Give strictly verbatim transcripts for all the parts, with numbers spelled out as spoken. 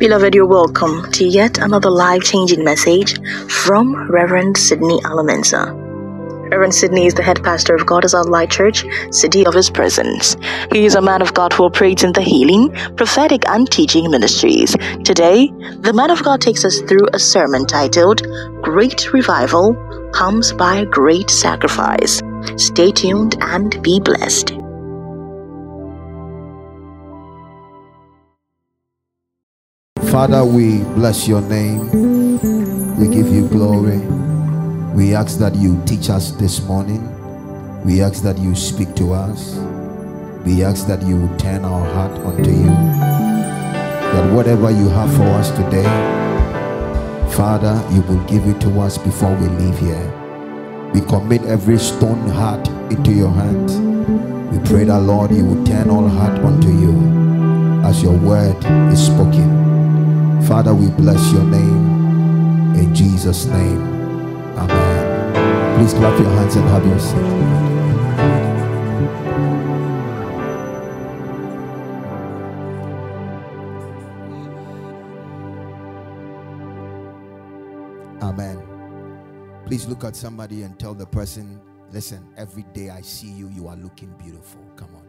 Beloved, you're welcome to yet another life-changing message from Reverend Sidney Alamensa. Reverend Sidney is the head pastor of God is Our Light Church, City of His Presence. He is a man of God who operates in the healing, prophetic, and teaching ministries. Today, the man of God takes us through a sermon titled, Great Revival Comes by Great Sacrifice. Stay tuned and be blessed. Father, we bless your name. We give you glory. We ask that you teach us this morning. We ask that you speak to us. We ask that you turn our heart unto you. That whatever you have for us today, Father, you will give it to us before we leave here. We commit every stone heart into your hands. We pray that, Lord, you will turn all heart unto you as your word is spoken. Father, we bless your name in Jesus' name. Amen. Please clap your hands and have your seat. Amen. Please look at somebody and tell the person, listen, every day I see you, you are looking beautiful. Come on.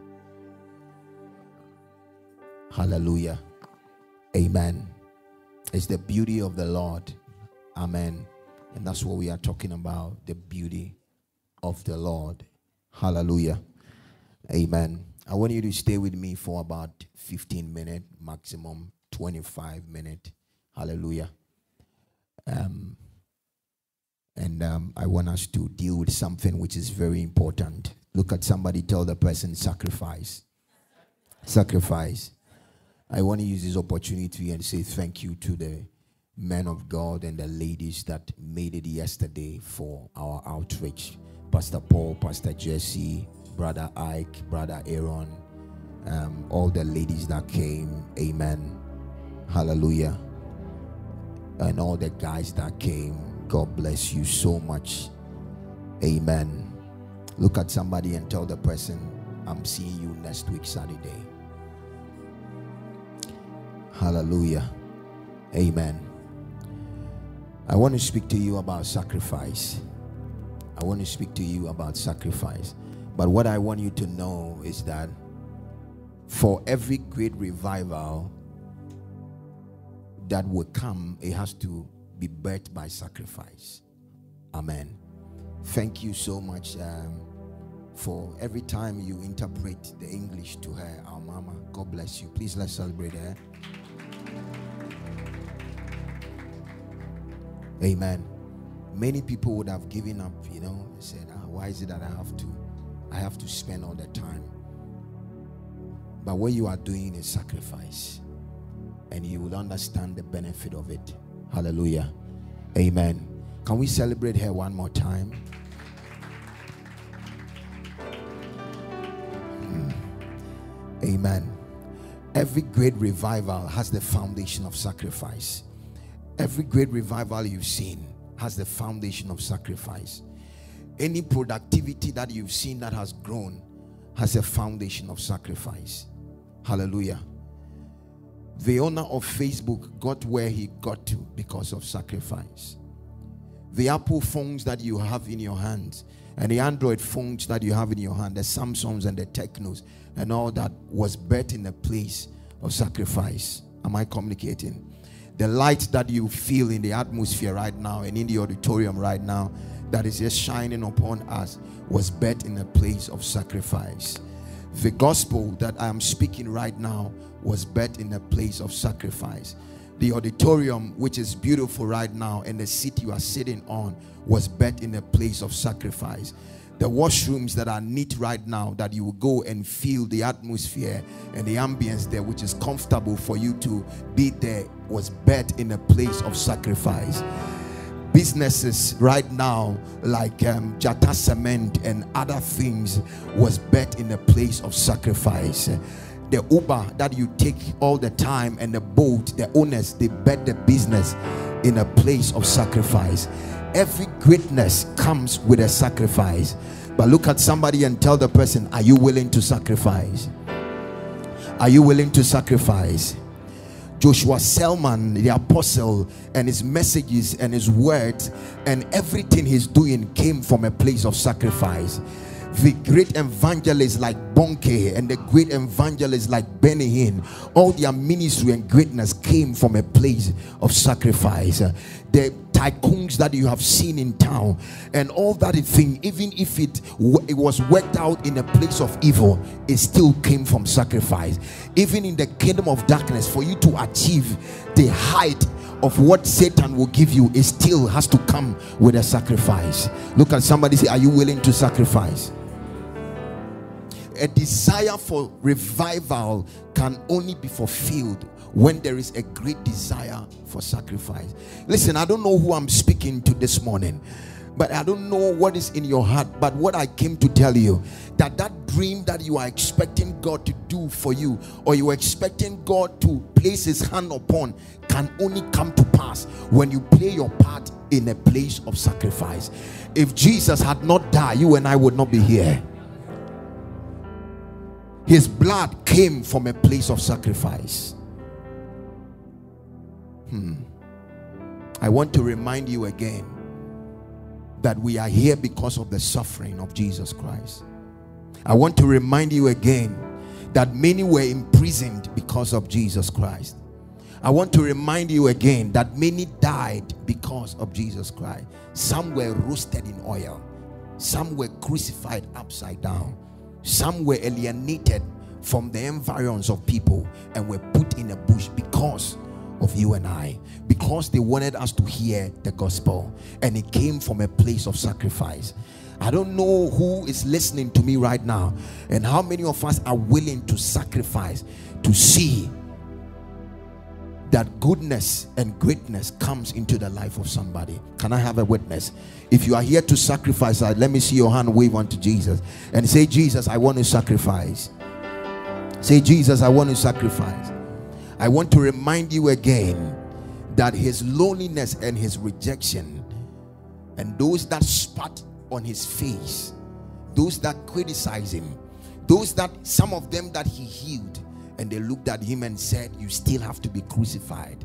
Hallelujah. Amen. It's the beauty of the Lord. Amen. And that's what we are talking about, the beauty of the Lord. Hallelujah. Amen. I want you to stay with me for about fifteen minutes, maximum twenty-five minutes. Hallelujah. Um, and um, I want us to deal with something which is very important. Look at somebody, tell the person, sacrifice. Sacrifice. I want to use this opportunity and say thank you to the men of God and the ladies that made it yesterday for our outreach. Pastor Paul, Pastor Jesse, Brother Ike, Brother Aaron, um, all the ladies that came. Amen. Hallelujah. And all the guys that came. God bless you so much. Amen. Look at somebody and tell the person, I'm seeing you next week Saturday. Hallelujah. Amen. I want to speak to you about sacrifice. I want to speak to you about sacrifice. But what I want you to know is that for every great revival that will come, it has to be birthed by sacrifice. Amen. Thank you so much um, for every time you interpret the English to her, our mama. God bless you. Please let's celebrate her. Amen. Many people would have given up, you know, said, ah, why is it that I have to, I have to spend all the time? But what you are doing is sacrifice, and you will understand the benefit of it. Hallelujah. Amen. Can we celebrate her one more time? Mm. Amen. Every great revival has the foundation of sacrifice. Every great revival you've seen has the foundation of sacrifice. Any productivity that you've seen that has grown has a foundation of sacrifice. Hallelujah. The owner of Facebook got where he got to because of sacrifice. The Apple phones that you have in your hands and the Android phones that you have in your hand, the Samsungs and the Technos and all that, was built in a place of sacrifice. Am I communicating? The light that you feel in the atmosphere right now and in the auditorium right now that is just shining upon us was built in a place of sacrifice. The gospel that I am speaking right now was built in a place of sacrifice. The auditorium, which is beautiful right now, and the seat you are sitting on was built in a place of sacrifice. The washrooms that are neat right now, that you will go and feel the atmosphere and the ambience there, which is comfortable for you to be there, was built in a place of sacrifice. Businesses right now like um, Jata Cement and other things was built in a place of sacrifice. The Uber that you take all the time and the boat, the owners, they bet the business in a place of sacrifice. Every greatness comes with a sacrifice. But look at somebody and tell the person, are you willing to sacrifice? Are you willing to sacrifice? Joshua Selman, the apostle, and his messages and his words and everything he's doing came from a place of sacrifice. The great evangelists like Bonke and the great evangelists like Benny Hinn, all their ministry and greatness came from a place of sacrifice. The tycoons that you have seen in town and all that thing, even if it, it was worked out in a place of evil, it still came from sacrifice. Even in the kingdom of darkness, for you to achieve the height of what Satan will give you, it still has to come with a sacrifice. Look at somebody, say, are you willing to sacrifice? A desire for revival can only be fulfilled when there is a great desire for sacrifice. Listen, I don't know who I'm speaking to this morning, but I don't know what is in your heart. But what I came to tell you, that that dream that you are expecting God to do for you, or you are expecting God to place his hand upon, can only come to pass when you play your part in a place of sacrifice. If Jesus had not died, you and I would not be here. His blood came from a place of sacrifice. Hmm. I want to remind you again that we are here because of the suffering of Jesus Christ. I want to remind you again that many were imprisoned because of Jesus Christ. I want to remind you again that many died because of Jesus Christ. Some were roasted in oil. Some were crucified upside down. Some were alienated from the environs of people and were put in a bush because of you and I, because they wanted us to hear the gospel, and it came from a place of sacrifice. I don't know who is listening to me right now and how many of us are willing to sacrifice to see that goodness and greatness comes into the life of somebody. Can I have a witness? If you are here to sacrifice, let me see your hand wave unto Jesus and say, Jesus, I want to sacrifice. Say, Jesus, I want to sacrifice. I want to remind you again that his loneliness and his rejection, and those that spat on his face, those that criticized him, those that, some of them that he healed, and they looked at him and said, you still have to be crucified.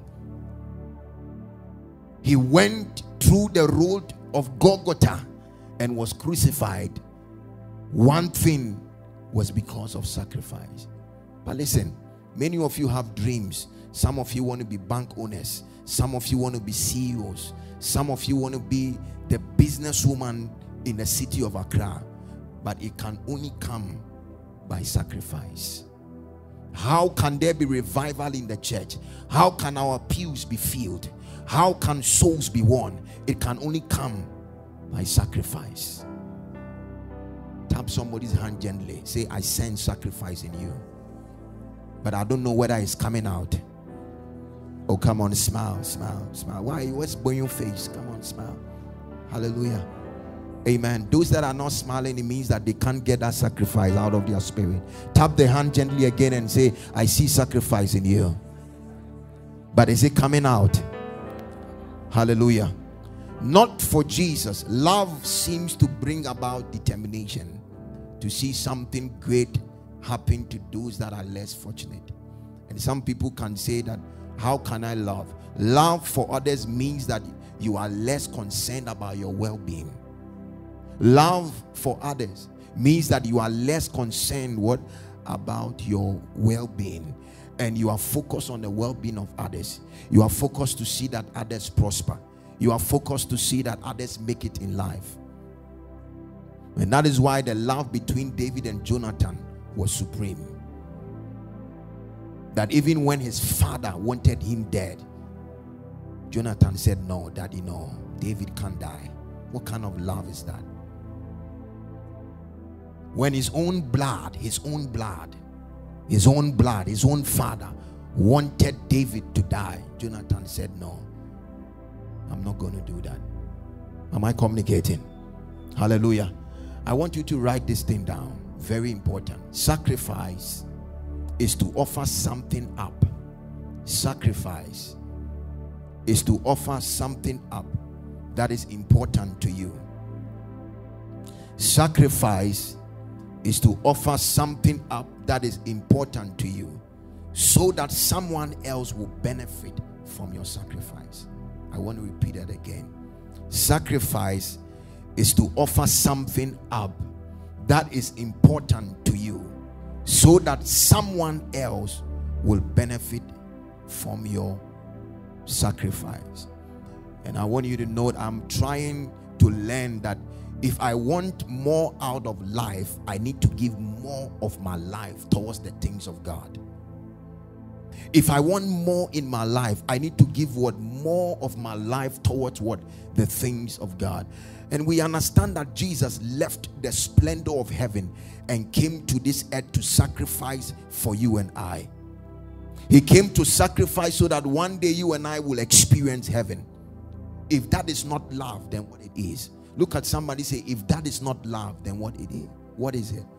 He went through the road of Golgotha and was crucified. One thing was because of sacrifice. But listen, many of you have dreams. Some of you want to be bank owners. Some of you want to be C E Os. Some of you want to be the businesswoman in the city of Accra. But it can only come by sacrifice. How can there be revival in the church? How can our pews be filled? How can souls be won? It can only come by sacrifice. Tap somebody's hand gently. Say, I sense sacrifice in you, but I don't know whether it's coming out. Oh, come on, smile, smile, smile. Why? What's on your face? Come on, smile. Hallelujah. Amen. Those that are not smiling, it means that they can't get that sacrifice out of their spirit. Tap the hand gently again and say, I see sacrifice in you. But is it coming out? Hallelujah. Not for Jesus. Love seems to bring about determination to see something great happen to those that are less fortunate. And some people can say that, how can I love? Love for others means that you are less concerned about your well-being. Love for others means that you are less concerned what about your well-being, and you are focused on the well-being of others. You are focused to see that others prosper. You are focused to see that others make it in life. And that is why the love between David and Jonathan was supreme. That even when his father wanted him dead, Jonathan said, no, daddy, no, David can't die. What kind of love is that? When his own blood, his own blood, his own blood, his own father wanted David to die, Jonathan said, no, I'm not going to do that. Am I communicating? Hallelujah. I want you to write this thing down. Very important. Sacrifice is to offer something up. Sacrifice is to offer something up that is important to you. Sacrifice is to offer something up that is important to you. so that someone else will benefit from your sacrifice. I want to repeat that again. Sacrifice is to offer something up that is important to you so that someone else will benefit from your sacrifice. And I want you to know that I'm trying to learn that if I want more out of life, I need to give more of my life towards the things of God. If I want more in my life, I need to give what more of my life towards what? The things of God. And we understand that Jesus left the splendor of heaven and came to this earth to sacrifice for you and I. He came to sacrifice so that one day you and I will experience heaven. If that is not love, then what it is? Look at somebody, say, if that is not love, then what it is? What is it?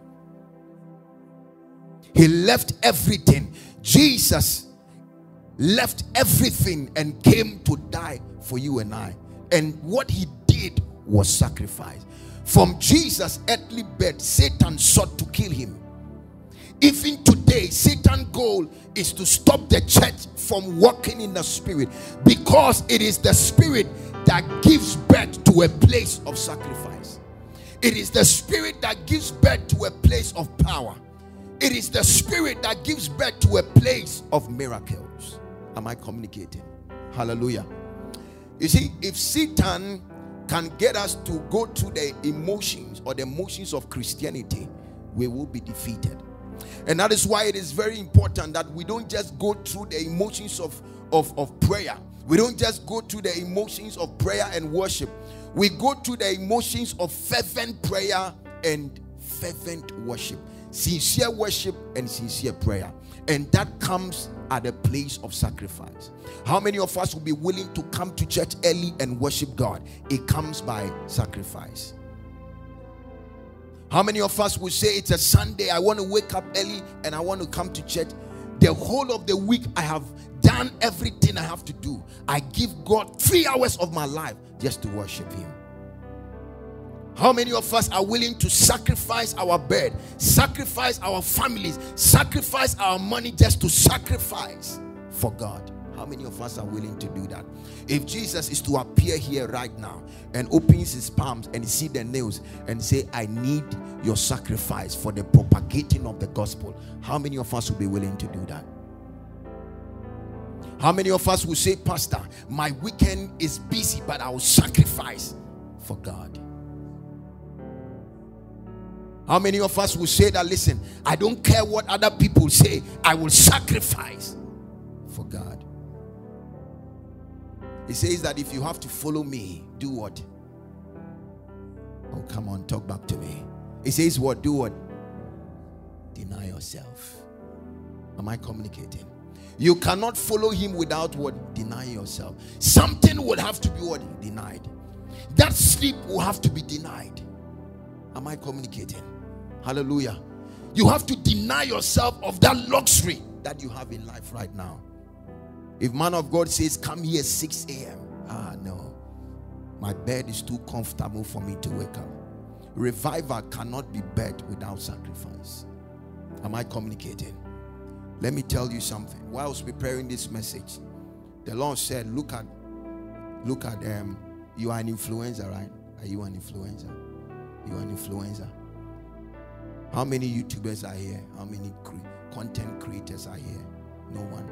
He left everything. Jesus left everything and came to die for you and I. And what he did was sacrifice. From Jesus' earthly bed, Satan sought to kill him. Even today, Satan's goal is to stop the church from walking in the spirit, because it is the spirit that gives birth to a place of sacrifice. It is the spirit that gives birth to a place of power. It is the spirit that gives birth to a place of miracles. Am I communicating? Hallelujah. You see, if Satan can get us to go through the emotions or the motions of Christianity, we will be defeated. And that is why it is very important that we don't just go through the emotions of, of, of prayer. We don't just go through the emotions of prayer and worship. We go through the emotions of fervent prayer and fervent worship. Sincere worship and sincere prayer. And that comes at a place of sacrifice. How many of us will be willing to come to church early and worship God? It comes by sacrifice. How many of us will say, it's a Sunday, I want to wake up early and I want to come to church? The whole of the week I have done everything I have to do. I give God three hours of my life just to worship him. How many of us are willing to sacrifice our bed, sacrifice our families, sacrifice our money just to sacrifice for God? How many of us are willing to do that? If Jesus is to appear here right now and opens his palms and see the nails and say, I need your sacrifice for the propagating of the gospel, how many of us will be willing to do that? How many of us will say, Pastor, my weekend is busy, but I will sacrifice for God? How many of us will say that, listen, I don't care what other people say, I will sacrifice for God? He says that if you have to follow me, do what? Oh, come on, talk back to me. He says what? Do what? Deny yourself. Am I communicating? You cannot follow him without what? Deny yourself. Something would have to be what? Denied. That sleep will have to be denied. Am I communicating? Hallelujah. You have to deny yourself of that luxury that you have in life right now. If man of God says, come here six a.m. Ah, no. My bed is too comfortable for me to wake up. Revival cannot be birthed without sacrifice. Am I communicating? Let me tell you something. While I was preparing this message, the Lord said, look at, look at, um, you are an influencer, right? Are you an influencer? You are an influencer. How many YouTubers are here? How many cre- content creators are here? No one.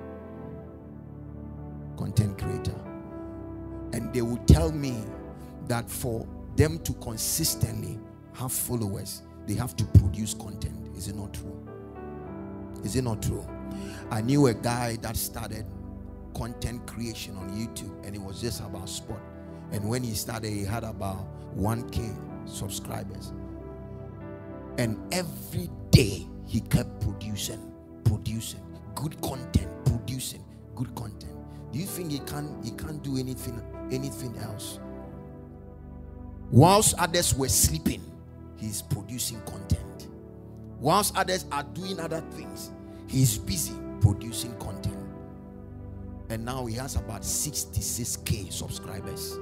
Content creator. And they will tell me that for them to consistently have followers, they have to produce content. Is it not true? Is it not true? I knew a guy that started content creation on YouTube, and it was just about sport. And when he started, he had about one K subscribers. And every day he kept producing, producing good content, producing good content. Do you think he can't he can't do anything anything else? Whilst others were sleeping, he's producing content. Whilst others are doing other things, he's busy producing content. And now he has about sixty-six K subscribers.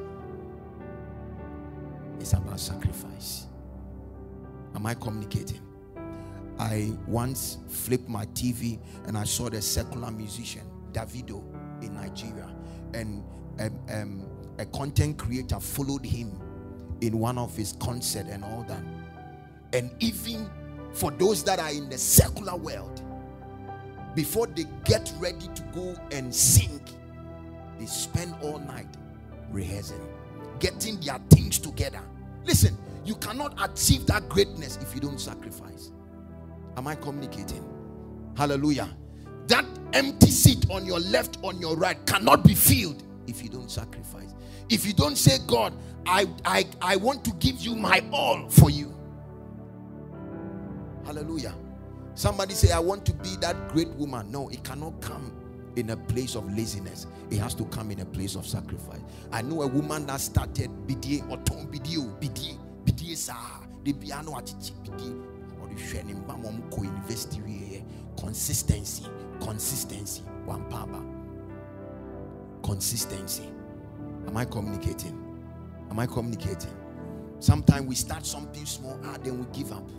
It's about sacrifice. Am I communicating? I once flipped my T V and I saw the secular musician Davido in Nigeria, and um, um, a content creator followed him in one of his concerts and all that. And even for those that are in the secular world, before they get ready to go and sing, they spend all night rehearsing, getting their things together. Listen, you cannot achieve that greatness if you don't sacrifice. Am I communicating? Hallelujah. That empty seat on your left, on your right cannot be filled if you don't sacrifice. If you don't say, God, I, I, I want to give you my all for you. Hallelujah. Somebody say, I want to be that great woman. No, it cannot come in a place of laziness. It has to come in a place of sacrifice. I know a woman that started bidie or ton bidie bidie bidie sa the piano atichi bidie or the shenim bamom ko university consistency consistency one paba consistency. Am I communicating? Am I communicating? Sometimes we start something small and then we give up.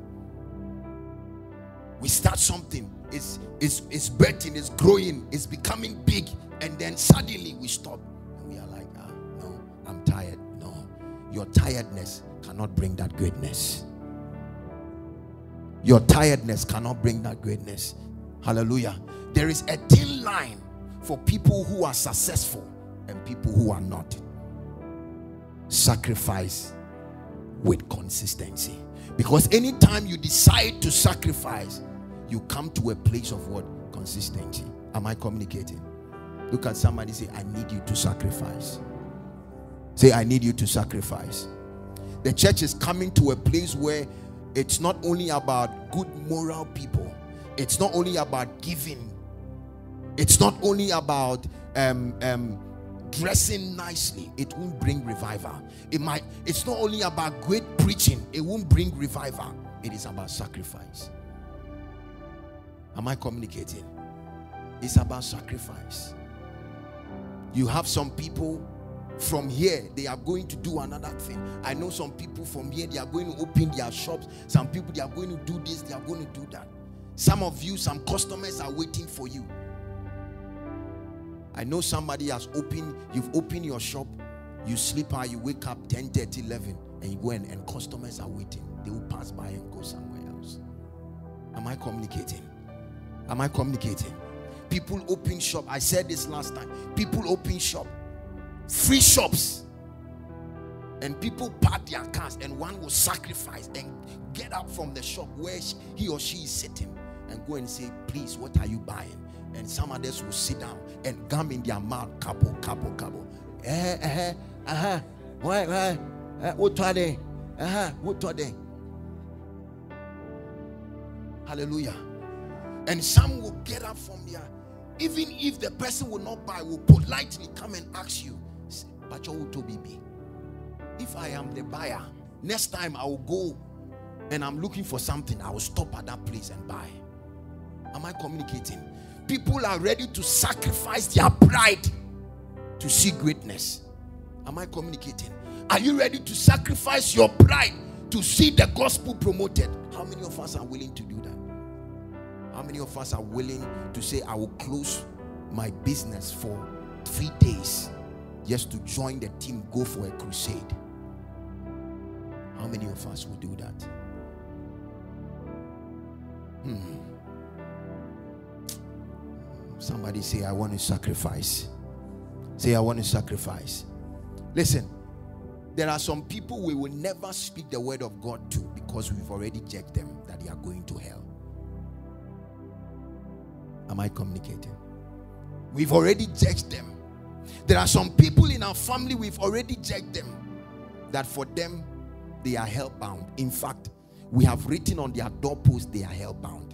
We start something, it's, it's, it's birthing, it's growing, it's becoming big, and then suddenly we stop. And we are like, ah, no, I'm tired. No, your tiredness cannot bring that greatness. Your tiredness cannot bring that greatness. Hallelujah. There is a thin line for people who are successful and people who are not. Sacrifice with consistency. Because anytime you decide to sacrifice, you come to a place of what? Consistency. Am I communicating? Look at somebody, say, I need you to sacrifice. Say, I need you to sacrifice. The church is coming to a place where it's not only about good moral people. It's not only about giving. It's not only about um, um, dressing nicely. It won't bring revival. It might. It's not only about great preaching. It won't bring revival. It is about sacrifice. Am I communicating? It's about sacrifice. You have some people from here, they are going to do another thing. I know some people from here, they are going to open their shops. Some people, they are going to do this, they are going to do that. Some of you, some customers are waiting for you. I know somebody has opened, you've opened your shop, you sleep out, you wake up ten, thirty, eleven, and you go in and customers are waiting. They will pass by and go somewhere else. Am I communicating? Am I communicating? People open shop. I said this last time. People open shop. Free shops. And people park their cars and one will sacrifice and get up from the shop where he or she is sitting and go and say, please, what are you buying? And some others will sit down and gum in their mouth. Couple, couple, couple. Eh, eh, uh-huh. Why, why? What are they? Uh-huh. What are they? Hallelujah. And some will get up from there. Even if the person will not buy, will politely come and ask you, if I am the buyer, next time I will go and I'm looking for something, I will stop at that place and buy. Am I communicating? People are ready to sacrifice their pride to see greatness. Am I communicating? Are you ready to sacrifice your pride to see the gospel promoted? How many of us are willing to do that? How many of us are willing to say, I will close my business for three days just to join the team, go for a crusade? How many of us will do that? Hmm. Somebody say, I want to sacrifice. Say, I want to sacrifice. Listen, there are some people we will never speak the word of God to because we've already judged them that they are going to hell. Am I communicating? We've already judged them. There are some people in our family, we've already judged them that for them, they are hell-bound. In fact, we have written on their doorpost, they are hell-bound.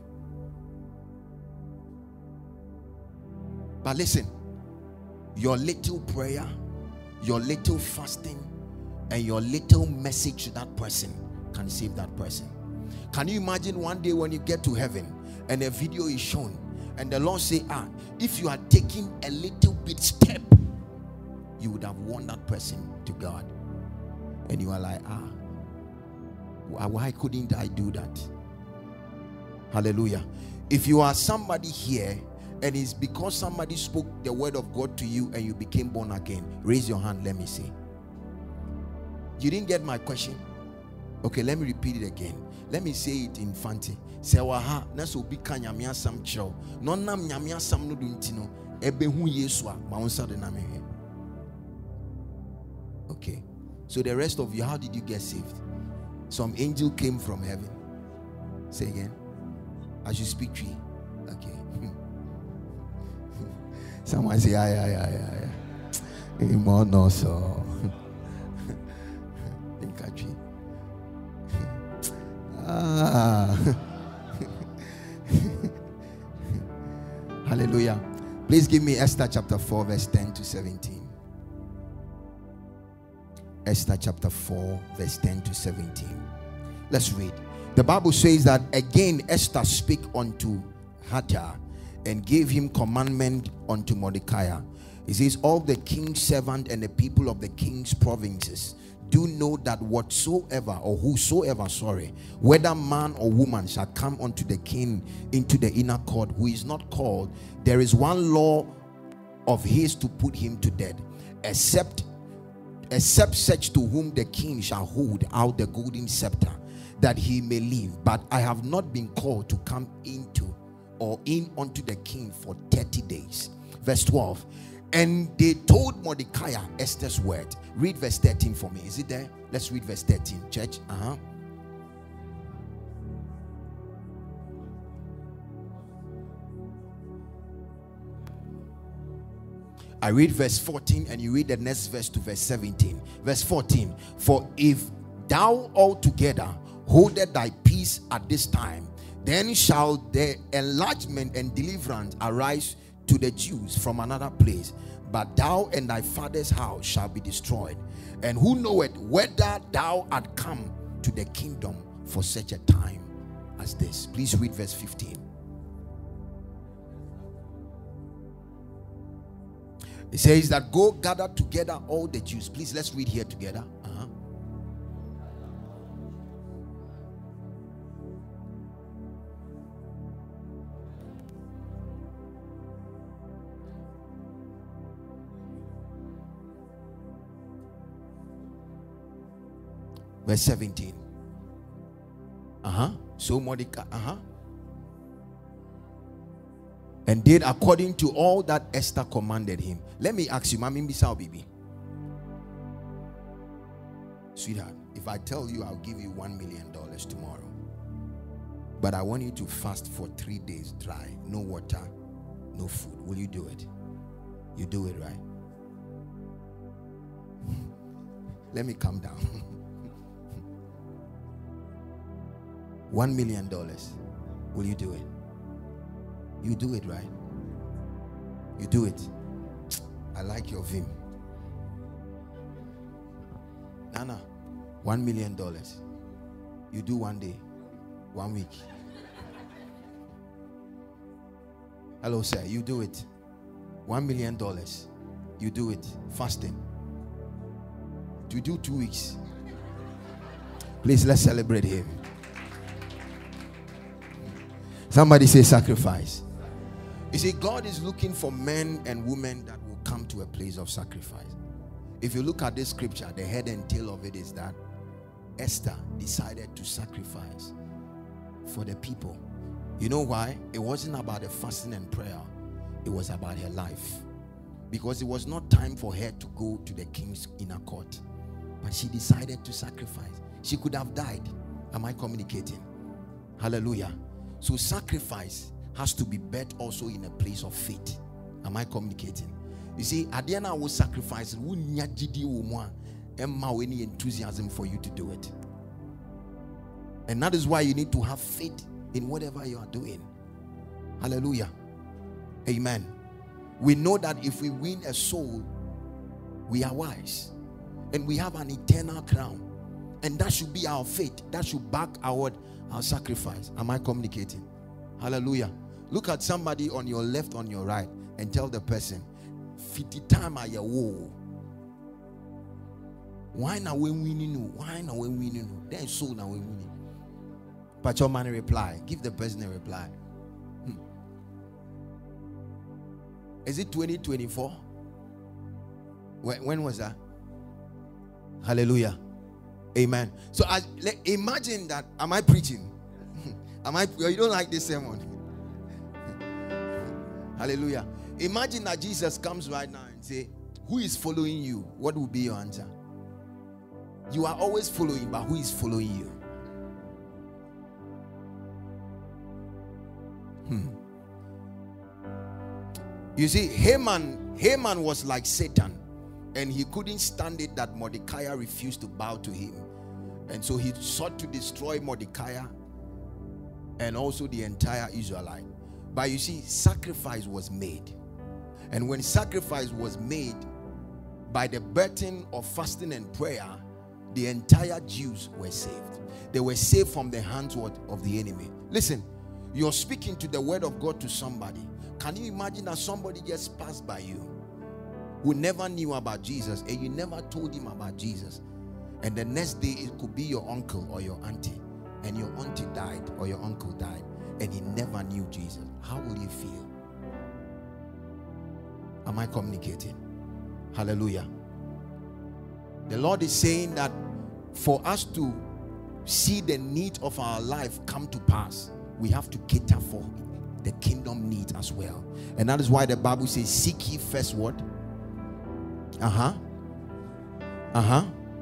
But listen, your little prayer, your little fasting, and your little message to that person can save that person. Can you imagine one day when you get to heaven and a video is shown and the Lord say, ah, if you had taken a little bit step, you would have won that person to God. And you are like, ah, why couldn't I do that? Hallelujah. If you are somebody here and it's because somebody spoke the word of God to you and you became born again, raise your hand. Let me see. You didn't get my question? Okay, let me repeat it again. Let me say it in Fanti. Sewaha naso bika nyamia sam chro. No nam nyamia sam no duntino. Ebe hu Yesu a maunsa de na me. Okay. So the rest of you, how did you get saved? Some angel came from heaven. Say again. As you speak tree. Okay. Someone say yeah yeah yeah yeah yeah. Imo no so. Ah. Hallelujah. Please give me Esther chapter four verse ten to seventeen. Esther chapter four verse ten to seventeen. Let's read. The Bible says that again Esther spake unto Hathach and gave him commandment unto Mordecai. It says, all the king's servant and the people of the king's provinces do know that whatsoever or whosoever, sorry, whether man or woman shall come unto the king into the inner court, who is not called, there is one law of his to put him to death, except except such to whom the king shall hold out the golden scepter, that he may live. But I have not been called to come into or in unto the king for thirty days. Verse twelve. And they told Mordecai Esther's word. Read verse thirteen for me. Is it there? Let's read verse thirteen, church. Uh-huh. I read verse fourteen and you read the next verse to verse seventeen. Verse fourteen. For if thou altogether holdest thy peace at this time, then shall the enlargement and deliverance arise to the Jews from another place, but thou and thy father's house shall be destroyed. And who knoweth whether thou art come to the kingdom for such a time as this? Please read verse fifteen. It says that go gather together all the Jews. Please, let's read here together. Uh-huh. Verse seventeen. Uh-huh. So Mordecai, uh-huh. And did according to all that Esther commanded him. Let me ask you, Mami Bisao Bibi. Sweetheart, if I tell you I'll give you one million dollars tomorrow, but I want you to fast for three days dry, no water, no food, will you do it? You do it, right? Let me calm down. One million dollars. Will you do it? You do it, right? You do it. I like your vim. Nana, one million dollars. You do one day, one week. Hello, sir. You do it. One million dollars. You do it. Fasting. You do two weeks. Please, let's celebrate him. Somebody say sacrifice. You see, God is looking for men and women that will come to a place of sacrifice. If you look at this scripture, the head and tail of it is that Esther decided to sacrifice for the people. You know why? It wasn't about the fasting and prayer. It was about her life. Because it was not time for her to go to the king's inner court. But she decided to sacrifice. She could have died. Am I communicating? Hallelujah. So sacrifice has to be bet also in a place of faith. Am I communicating? You see, at the end I will sacrifice. Any enthusiasm for you to do it. And that is why you need to have faith in whatever you are doing. Hallelujah. Amen. We know that if we win a soul, we are wise. And we have an eternal crown. And that should be our faith. That should back our, our sacrifice. Am I communicating? Hallelujah. Look at somebody on your left, on your right, and tell the person, fifty time I wo. Why now when we know? Why now when we know? Then so now when we know. Pacho man reply. Give the person a reply. Hmm. Is it twenty twenty-four? When, when was that? Hallelujah. Amen. So I, like, imagine that. Am I preaching? Am I? You don't like this sermon? Hallelujah. Imagine that Jesus comes right now and say, who is following you? What will be your answer? You are always following, but who is following you? Hmm. You see, Haman, Haman was like Satan, and he couldn't stand it that Mordecai refused to bow to him. And so he sought to destroy Mordecai and also the entire Israelite. But you see, sacrifice was made. And when sacrifice was made, by the burden of fasting and prayer, the entire Jews were saved. They were saved from the hands of the enemy. Listen, you're speaking to the word of God to somebody. Can you imagine that somebody just passed by you who never knew about Jesus, and you never told him about Jesus, and the next day it could be your uncle or your auntie, and your auntie died or your uncle died, and he never knew Jesus? How will you feel? Am I communicating? Hallelujah. The Lord is saying that for us to see the need of our life come to pass, we have to cater for the kingdom need as well. And that is why the Bible says, seek ye first what? Uh-huh. Uh-huh.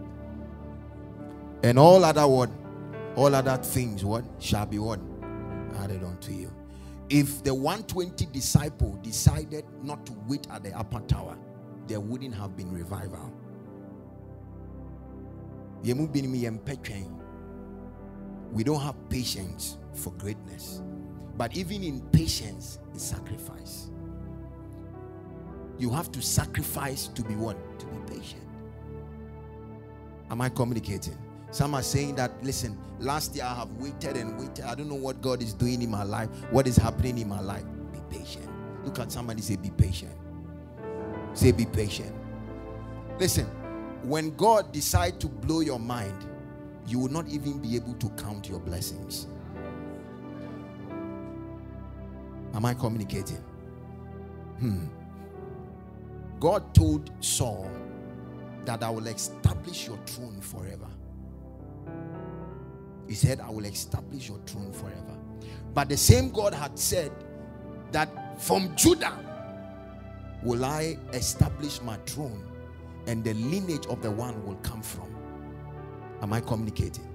And all other what? All other things what? Shall be what? Added unto you. If the one hundred twenty disciple decided not to wait at the upper tower, there wouldn't have been revival. We don't have patience for greatness. But even in patience is sacrifice. You have to sacrifice to be what? To be patient. Am I communicating? Some are saying that, listen, last year I have waited and waited. I don't know what God is doing in my life. What is happening in my life? Be patient. Look at somebody, say, be patient. Say, be patient. Listen, when God decides to blow your mind, you will not even be able to count your blessings. Am I communicating? Hmm. God told Saul that I will establish your throne forever. He said, I will establish your throne forever. But the same God had said that from Judah will I establish my throne, and the lineage of the one will come from. Am I communicating?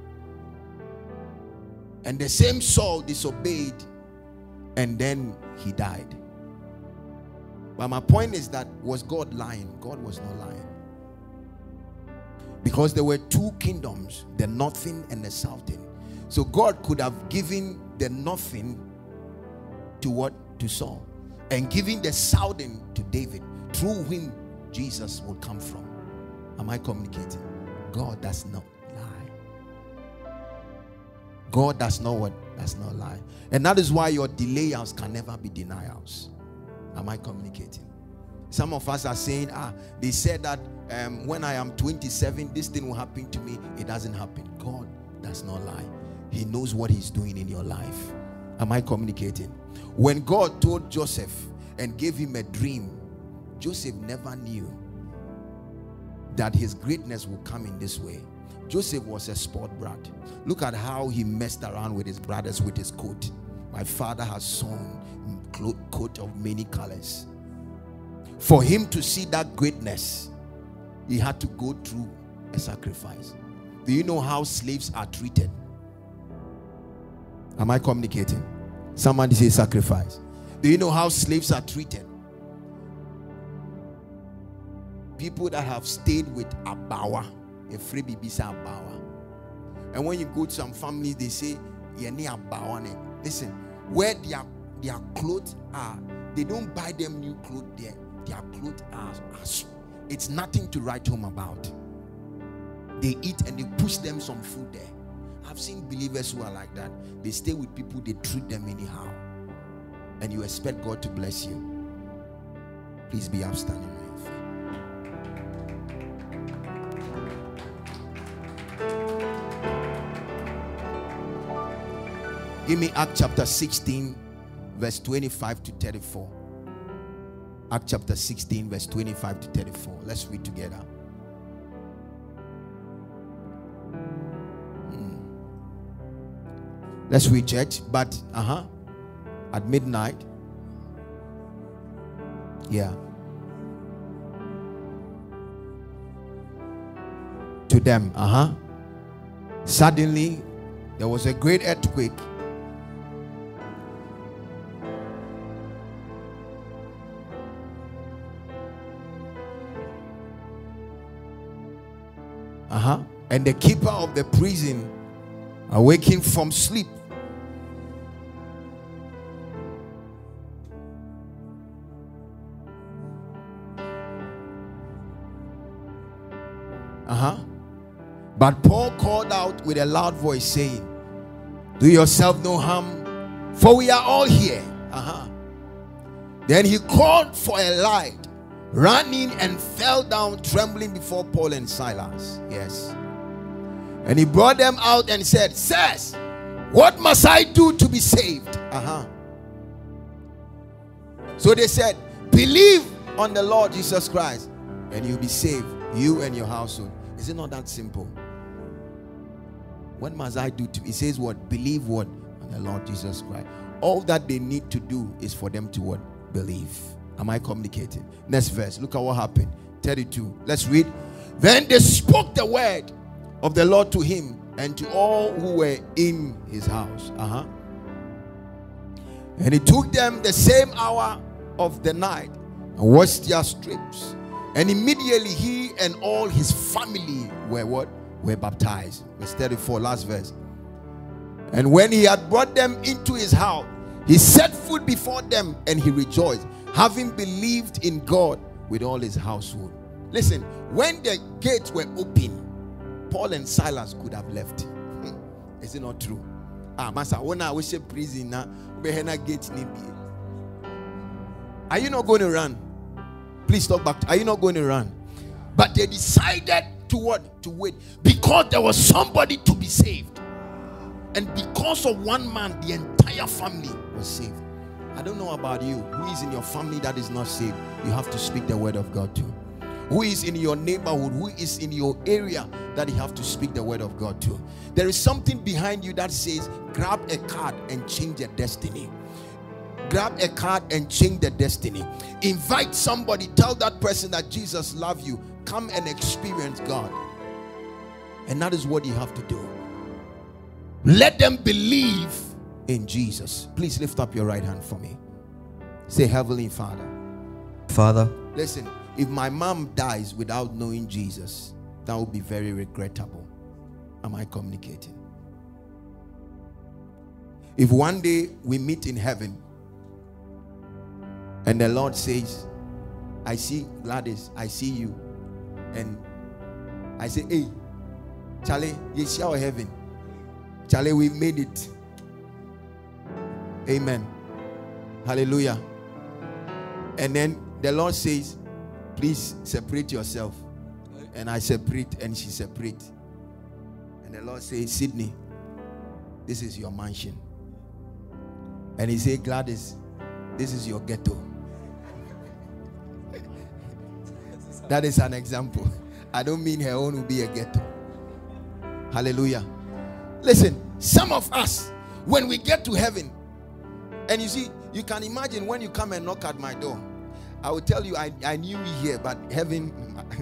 And the same Saul disobeyed, and then he died. But my point is that, was God lying? God was not lying. Because there were two kingdoms, the northern and the southern. So God could have given the northern to what? To Saul. And giving the southern to David, through whom Jesus will come from. Am I communicating? God does not lie. God does not what? Does not lie. And that is why your denials can never be denials. Am I communicating? Some of us are saying, ah, they said that um, when I am twenty-seven, this thing will happen to me. It doesn't happen. God does not lie. He knows what he's doing in your life. Am I communicating? When God told Joseph and gave him a dream, Joseph never knew that his greatness will come in this way. Joseph was a sport brat. Look at how he messed around with his brothers with his coat. My father has sewn a coat of many colors. For him to see that greatness, he had to go through a sacrifice. Do you know how slaves are treated? Am I communicating? Somebody say sacrifice. Do you know how slaves are treated? People that have stayed with Abawa, a free bibisa Abawa. And when you go to some families, they say, listen, where their, their clothes are, they don't buy them new clothes there. Their clothes are, are, it's nothing to write home about. They eat and they push them some food there. I've seen believers who are like that. They stay with people, they treat them anyhow. And you expect God to bless you. Please be upstanding on your feet. Give me Acts chapter sixteen, verse twenty-five to thirty-four. Acts chapter sixteen, verse twenty-five to thirty-four. Let's read together. Hmm. Let's read, church. But, uh-huh. At midnight. Yeah. To them, uh-huh. Suddenly, there was a great earthquake. Uh-huh. And the keeper of the prison, awaking from sleep, uh-huh. But Paul called out with a loud voice, saying, do yourself no harm, for we are all here. Uh-huh. Then he called for a light, ran in and fell down trembling before Paul and Silas. Yes. And he brought them out and said, sirs, what must I do to be saved? Uh-huh. So they said, believe on the Lord Jesus Christ and you'll be saved, you and your household. Is it not that simple? What must I do to? It says what? Believe what? On the Lord Jesus Christ. All that they need to do is for them to what? Believe. Am I communicating? Next verse. Look at what happened. thirty-two. Let's read. Then they spoke the word of the Lord to him and to all who were in his house. Uh-huh. And he took them the same hour of the night and washed their strips. And immediately he and all his family were what? Were baptized. Verse thirty-four, last verse. And when he had brought them into his house, he set food before them and he rejoiced, having believed in God with all his household. Listen, when the gates were open, Paul and Silas could have left. Is it not true? Ah, Master, when I was in prison now, gate. Are you not going to run? Please talk back. Are you not going to run? But they decided to what? To wait. Because there was somebody to be saved. And because of one man, the entire family was saved. I don't know about you. Who is in your family that is not saved? You have to speak the word of God to. Who is in your neighborhood? Who is in your area that you have to speak the word of God to? There is something behind you that says, grab a card and change your destiny. Grab a card and change the destiny. Invite somebody. Tell that person that Jesus loves you. Come and experience God. And that is what you have to do. Let them believe in Jesus. Please lift up your right hand for me. Say, Heavenly Father. Father. Listen, if my mom dies without knowing Jesus, that would be very regrettable. Am I communicating? If one day we meet in heaven and the Lord says, I see Gladys, I see you, and I say, hey, Charlie, you see our heaven. Charlie, we made it. Amen. Hallelujah. And then the Lord says, please separate yourself. And I separate and she separate. And the Lord says, Sydney, this is your mansion. And he said, Gladys, this is your ghetto. That is an example. I don't mean her own will be a ghetto. Hallelujah. Listen, some of us, when we get to heaven, and you see, you can imagine when you come and knock at my door, I will tell you, I, I knew you here, but heaven.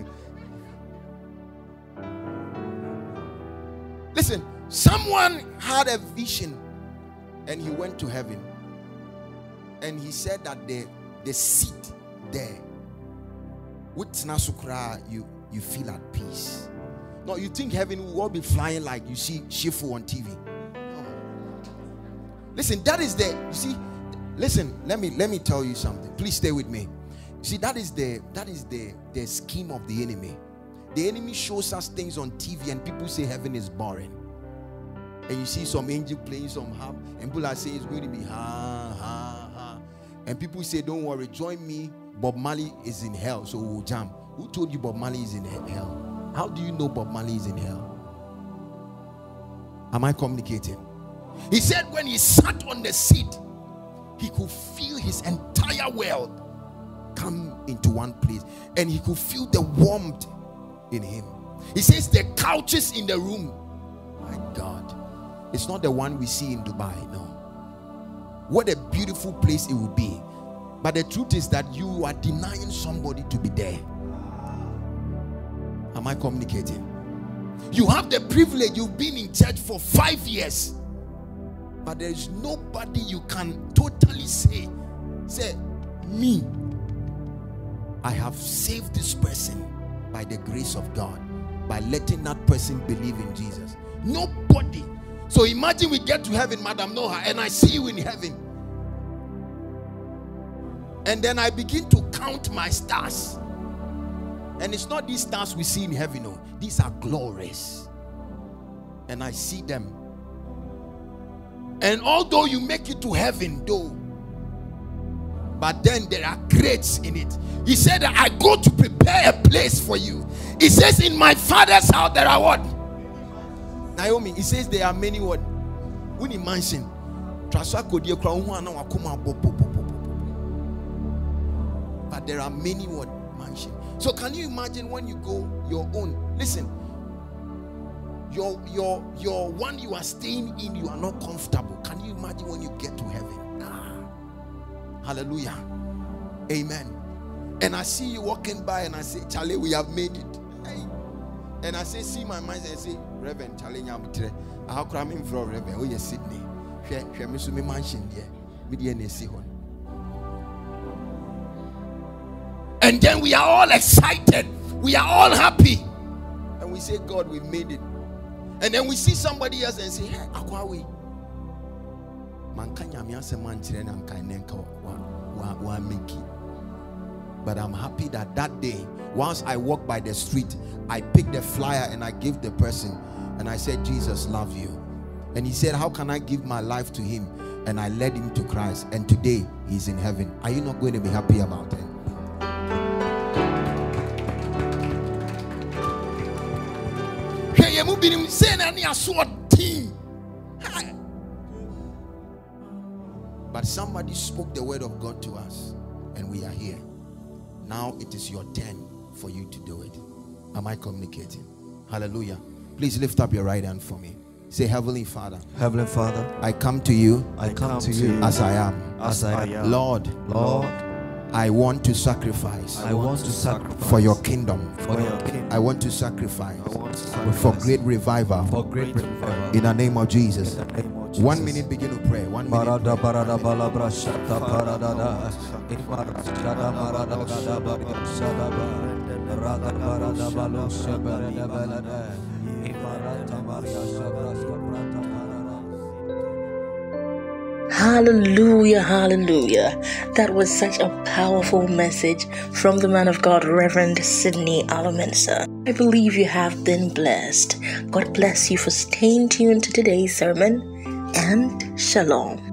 Listen, someone had a vision and he went to heaven. And he said that the, the seat there, with Nasukra, you, you feel at peace. No, you think heaven will all be flying like you see Shifu on T V. No. Listen, that is the, you see, listen, let me let me tell you something. Please stay with me. See, that is the that is the, the scheme of the enemy. The enemy shows us things on T V and people say heaven is boring. And you see some angel playing some harp and people are saying it's going to be ha ha ha. And people say, don't worry, join me. Bob Marley is in hell, so we'll jam. Who told you Bob Marley is in hell? How do you know Bob Marley is in hell? Am I communicating? He said when he sat on the seat, he could feel his entire world come into one place, and he could feel the warmth in him. He says the couches in the room, my God, it's not the one we see in Dubai. No. What a beautiful place it would be. But the truth is that you are denying somebody to be there. Am I communicating? You have the privilege, you've been in church for five years, but there is nobody you can totally say, say, me, I have saved this person by the grace of God, by letting that person believe in Jesus. Nobody. So imagine we get to heaven, Madam Noah, and I see you in heaven. And then I begin to count my stars. And it's not these stars we see in heaven, no. These are glories. And I see them. And although you make it to heaven, though, but then there are grades in it. He said that I go to prepare a place for you. He says in my Father's house there are what? Naomi, he says there are many what? When he mentioned, but there are many what? Mansions. So can you imagine when you go your own? Listen, your your your one you are staying in, you are not comfortable. Can you imagine when you get to heaven? Ah, hallelujah, amen. And I see you walking by, and I say, Charlie, we have made it. Hey. And I say, see my mind, and I say, Reverend Charlie, how come I'm from Reverend? Oh yes, Sydney. Share me some mansion here. Me the see one. And then we are all excited. We are all happy. And we say, God, we've made it. And then we see somebody else and say, hey, Akwawi. But I'm happy that that day, once I walk by the street, I picked the flyer and I give the person. And I said, Jesus love you. And he said, how can I give my life to him? And I led him to Christ. And today he's in heaven. Are you not going to be happy about it? But somebody spoke the word of God to us, and we are here. Now it is your turn for you to do it. Am I communicating? Hallelujah. Please lift up your right hand for me. Say, Heavenly Father. Heavenly Father, I come to you. I come to you as I am. As I am. Lord. Lord. I want to sacrifice. I want to sacrifice for your kingdom. For your kingdom. I want to sacrifice, want to sacrifice for great revival. For great revival. In the name of Jesus. In the name of Jesus. One minute, begin to pray. One minute. Barada barada balabra shata paradada. Imara shada marada gada barada shada barada. Rada barada balo shabarada balada. Imara tamaria shabra skaprata marada. Hallelujah, hallelujah. That was such a powerful message from the man of God, Reverend Sidney Alamensa. I believe you have been blessed. God bless you for staying tuned to today's sermon, and shalom.